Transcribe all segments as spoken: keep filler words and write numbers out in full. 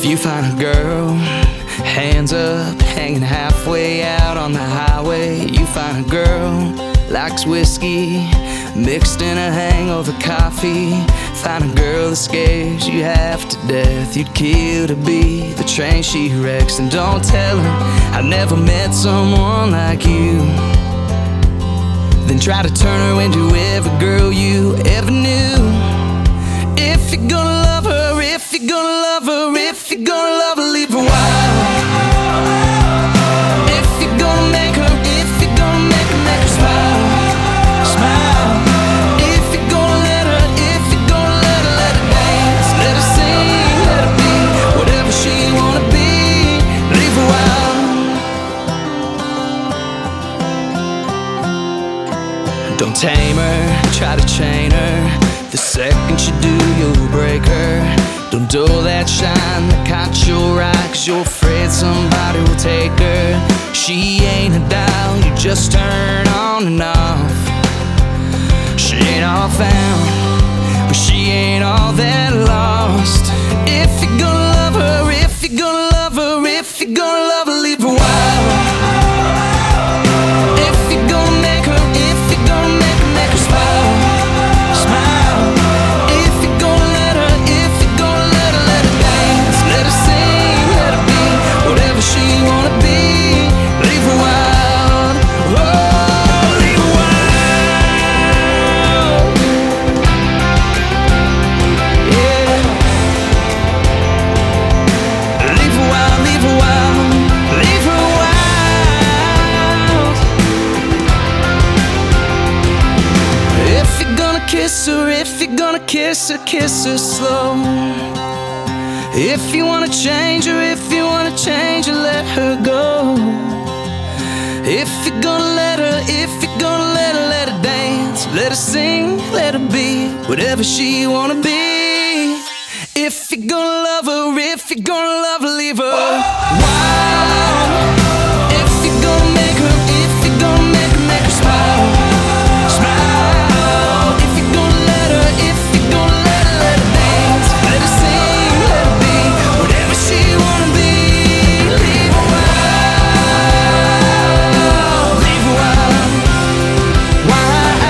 You find a girl, hands up, hanging halfway out on the highway. You find a girl, likes whiskey, mixed in a hangover coffee. Find a girl that scares you half to death. You'd kill to be the train she wrecks. And don't tell her I've never met someone like you. Then try to turn her into every girl you ever knew. If you're gonna love her, if you're gonna love her, if you're gonna love her, leave her wild. If you're gonna make her, if you're gonna make her, make her smile, smile. If you're gonna let her, if you're gonna let her, let her dance, let her sing, let her be whatever she wanna be, leave her wild. Don't tame her, try to chain her. The second you do, you'll break her. Don't dull that shine that caught your eye, 'cause you're afraid somebody will take her. She ain't a dial you just turn on and off. She ain't all found, but she ain't all that lost. If you're gonna love her, if you're gonna love her, if you're gonna love her, leave her wild. If you're gonna make her, if you're gonna make her, make her smile, smile. If you're gonna let her, if you're gonna let her, let her dance, let her sing, let her be whatever she wanna be, leave her wild. Oh, leave her wild. Yeah. Leave her wild, leave her wild, leave her wild. If you're gonna kiss her, if you're gonna kiss her, kiss her slow. If you wanna change her, if you wanna change her, let her go. If you're gonna let her, if you're gonna let her, let her dance, let her sing, let her be whatever she wanna be. If you're gonna love her, if you're gonna love her, leave her wild. If you're gonna make her, if you're gonna make her, make her smile, smile. If you're gonna let her, if you're gonna let her, let her dance, let her sing, let her be whatever she wanna be, leave her wild, leave her wild, wild.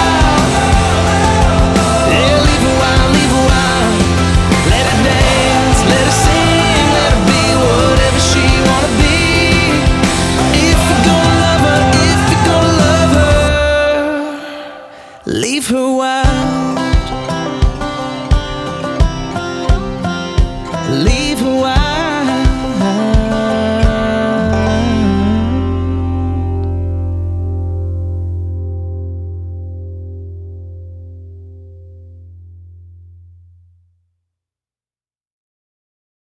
Yeah, leave her wild, leave her wild. Let her dance, let her sing, let her be whatever she wanna be. If you're gonna love her, if you're gonna love her, leave her wild, leave her wild.